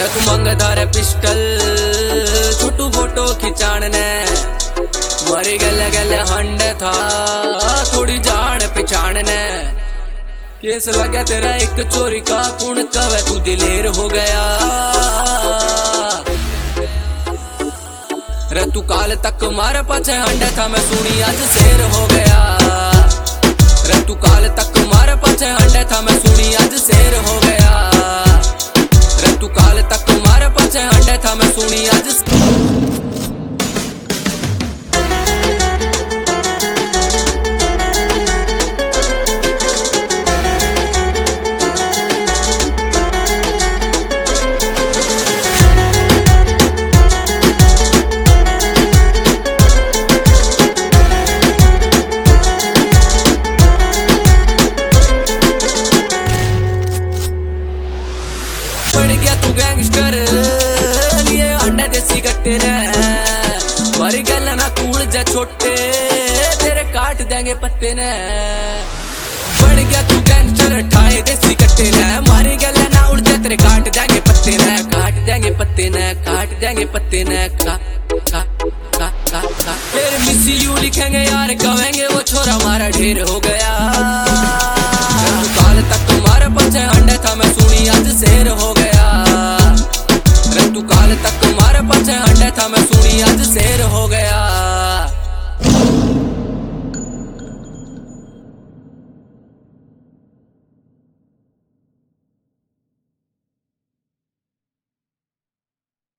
तू मंगदार पिस्टल छोटू फोटो खिंचाण ने मरी गले गले हंड था थोड़ी जान पिछाण ने केस लगा तेरा एक चोरी का कुण कवे तू दिलेर हो गया रे तू काल तक मारे पाछे हंडे था मैं सुनी आज शेर हो गया रे तू काल तक मारे पाछे हंडे था मैं सुनी आज शेर हो गया रे तू काल तक मारे पाछे हंडे था मैं सुनी आज पड़ गया तू गैंगस्टर लिए अंडे देसी कट्टे रे मारी गल ना कूड़ जा छोटे तेरे काट देंगे पत्ते ने पड़ गया तू गैंगस्टर ठाए देसी कट्टे रे मारी गल ना उड़ जा तेरे काट देंगे पत्ते ने काट देंगे पत्ते ने काट देंगे पत्ते ने का का का का का तेरे मिस यू लिखेंगे यार कहेंगे वो छोरा हमारा ढेर हो गया काल तक तुम्हारे पीछे हंडे था मैं सुनी आज शेर हो गया रे तू काल तक तुम्हारे पीछे हंडे था मैं सुनी आज शेर हो गया।